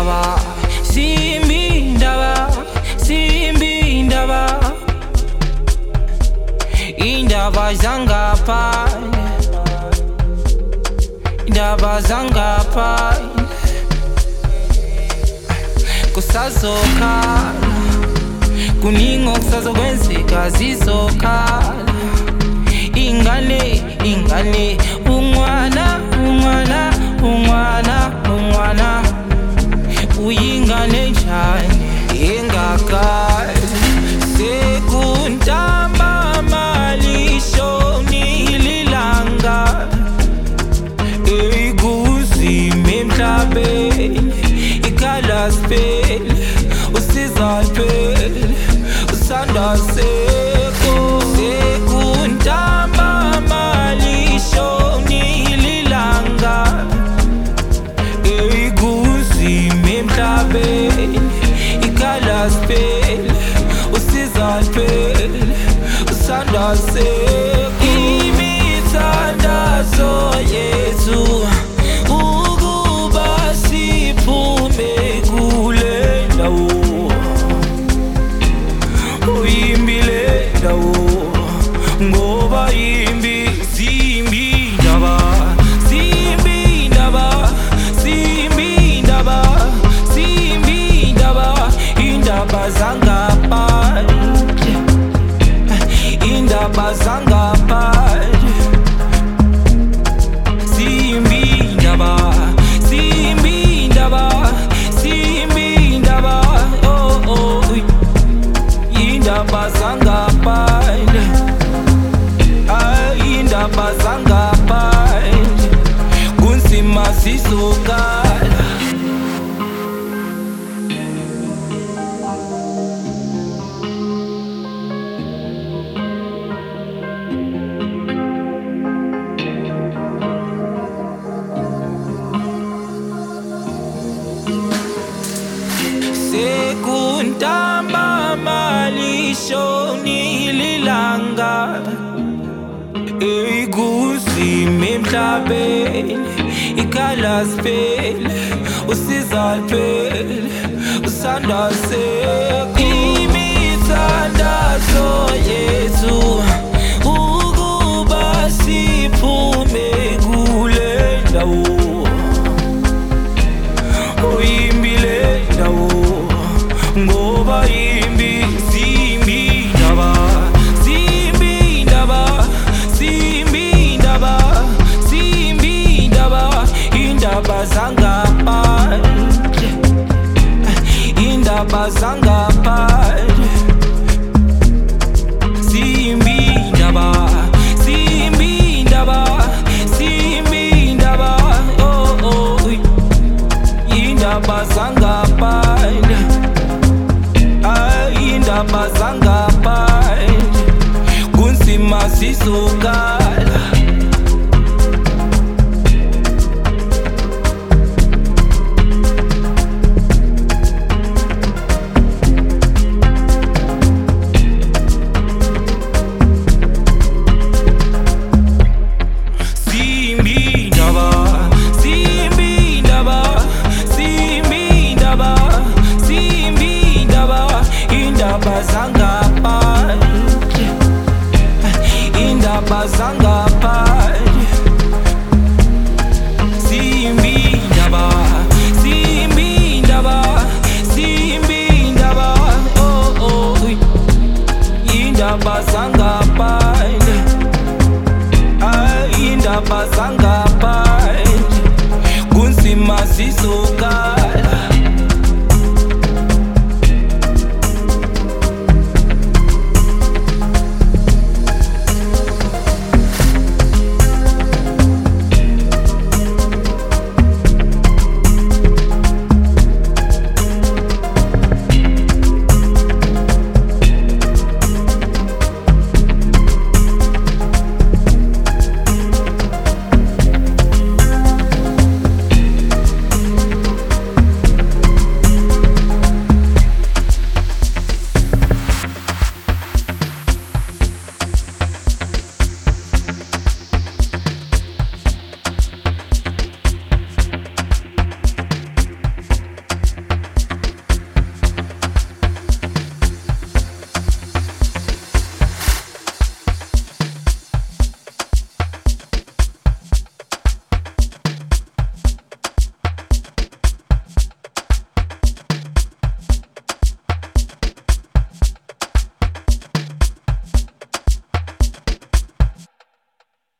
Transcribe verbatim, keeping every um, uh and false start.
indaba, simbi indaba, simbi indaba, indaba zangapha, indaba zangapha, kusazokhala, kuningi okusazokwenzeka zizokhala. Ingane, ingane, ungwana, ungwana, ungwana, ungwana, uyingane njani engakazi sekuntamba malishoni lilanga ekuzime emhlabeni ikhala siphele usiza liphele usanda seko sekuntamba malishoni lilanga ekuzime emhlabeni ikhala siphele usiza liphele usanda seko imithandazo yethu ukuba siphume kule ndawo uyimbile ndawo ngoba yimbi zimbi indaba zimbi indaba zimbi indaba zimbi indaba indaba zangaphandle indaba zangaphandle zimbi indaba zimbi indaba zimbi indaba oh oh indaba zangaphandle ay indaba zangaphandle kunzima sizokhala. Sekuntamba malishoni lilanga ekuzime emhlabeni ikhala siphele usiza liphele usanda seko imithandazo yethu ukuba siphume kule ndawo uyimbile ndawo ngoba yimbi zimbi indaba zimbi indaba zimbi indaba zimbi indaba indaba zangaphandle indaba zangaphandle zimbi indaba zimbi indaba zimbi indaba oh oh indaba zangaphandle indaba zangaphandle kunzima sizokhala. Zimbi indaba zimbi indaba zimbi indaba zimbi indaba indaba zangaphandle indaba zangaphandle zimbi indaba zimbi indaba zimbi indaba oh oh indaba zangaphandle ay indaba zangaphandle kunzima sizokhala.